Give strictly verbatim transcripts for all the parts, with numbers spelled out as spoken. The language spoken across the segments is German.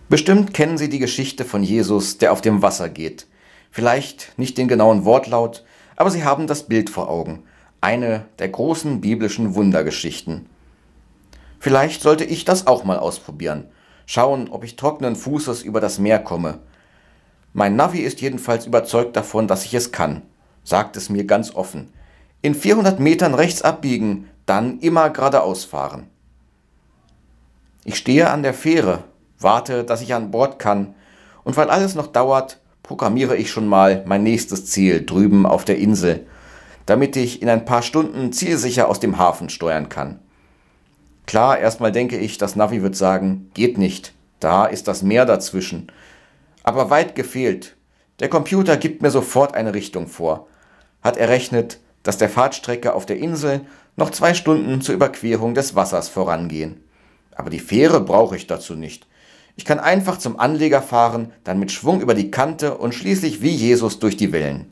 Bestimmt kennen Sie die Geschichte von Jesus, der auf dem Wasser geht. Vielleicht nicht den genauen Wortlaut, aber Sie haben das Bild vor Augen. Eine der großen biblischen Wundergeschichten. Vielleicht sollte ich das auch mal ausprobieren. Schauen, ob ich trockenen Fußes über das Meer komme. Mein Navi ist jedenfalls überzeugt davon, dass ich es kann. Sagt es mir ganz offen. In vierhundert Metern rechts abbiegen, dann immer geradeaus fahren. Ich stehe an der Fähre, warte, dass ich an Bord kann, und weil alles noch dauert, programmiere ich schon mal mein nächstes Ziel drüben auf der Insel, damit ich in ein paar Stunden zielsicher aus dem Hafen steuern kann. Klar, erstmal denke ich, das Navi wird sagen, geht nicht, da ist das Meer dazwischen. Aber weit gefehlt. Der Computer gibt mir sofort eine Richtung vor. Hat errechnet, dass der Fahrtstrecke auf der Insel noch zwei Stunden zur Überquerung des Wassers vorangehen. Aber die Fähre brauche ich dazu nicht. Ich kann einfach zum Anleger fahren, dann mit Schwung über die Kante und schließlich wie Jesus durch die Wellen.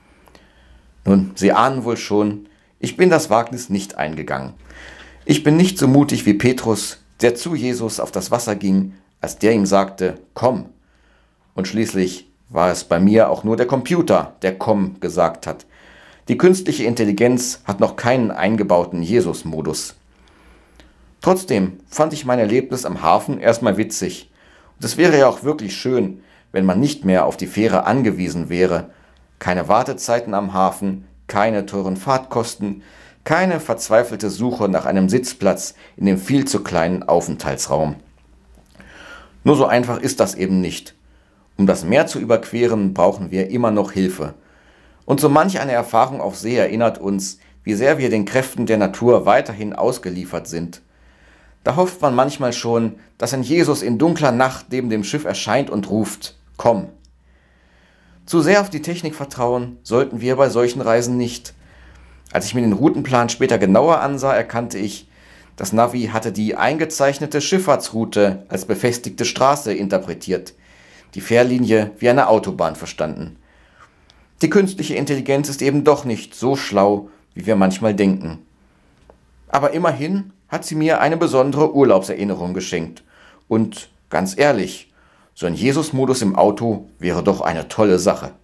Nun, Sie ahnen wohl schon, ich bin das Wagnis nicht eingegangen. Ich bin nicht so mutig wie Petrus, der zu Jesus auf das Wasser ging, als der ihm sagte, komm. Und schließlich war es bei mir auch nur der Computer, der komm gesagt hat. Die künstliche Intelligenz hat noch keinen eingebauten Jesus-Modus. Trotzdem fand ich mein Erlebnis am Hafen erstmal witzig. Und es wäre ja auch wirklich schön, wenn man nicht mehr auf die Fähre angewiesen wäre. Keine Wartezeiten am Hafen, keine teuren Fahrtkosten, keine verzweifelte Suche nach einem Sitzplatz in dem viel zu kleinen Aufenthaltsraum. Nur so einfach ist das eben nicht. Um das Meer zu überqueren, brauchen wir immer noch Hilfe. Und so manch eine Erfahrung auf See erinnert uns, wie sehr wir den Kräften der Natur weiterhin ausgeliefert sind. Da hofft man manchmal schon, dass ein Jesus in dunkler Nacht neben dem Schiff erscheint und ruft, komm. Zu sehr auf die Technik vertrauen sollten wir bei solchen Reisen nicht. Als ich mir den Routenplan später genauer ansah, erkannte ich, das Navi hatte die eingezeichnete Schifffahrtsroute als befestigte Straße interpretiert, die Fährlinie wie eine Autobahn verstanden. Die künstliche Intelligenz ist eben doch nicht so schlau, wie wir manchmal denken. Aber immerhin hat sie mir eine besondere Urlaubserinnerung geschenkt. Und ganz ehrlich, so ein Jesus-Modus im Auto wäre doch eine tolle Sache.